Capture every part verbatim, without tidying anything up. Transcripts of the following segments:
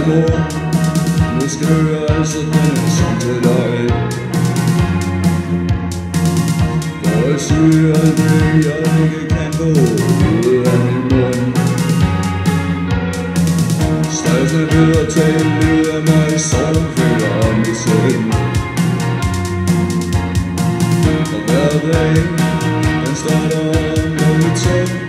mor, nu skal jeg altså denne sang til dig. For jeg siger det, jeg ikke kan få ud af min mund. Stressende ved at tale ud af mig, så den føler mit sind. Og hver dag, den starter med mit tænd.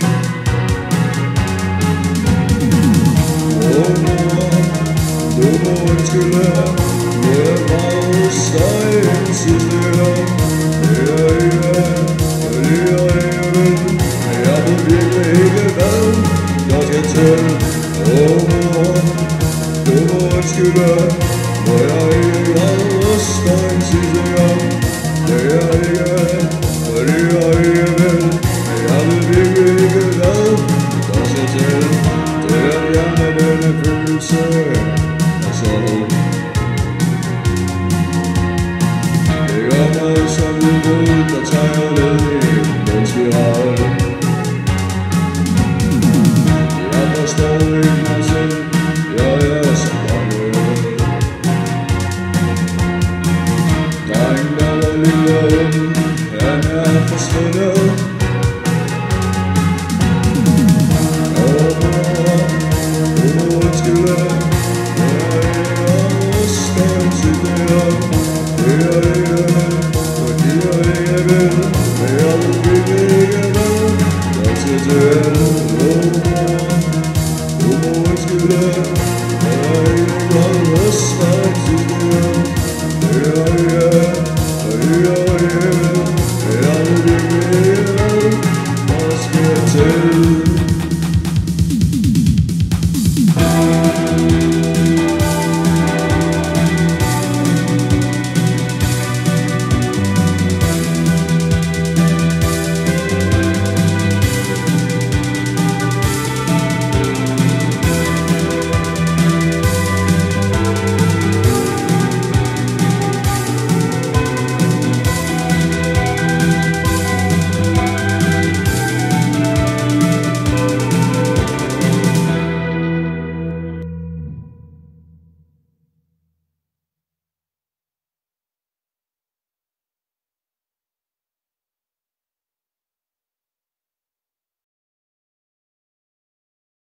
Åh mor, du må undskylde, jeg var hos dig en sidste gang. Ja, ja, ja, ja, men jeg ved virkelig ikke, hvad jeg skal til. Åh mor, du må undskylde.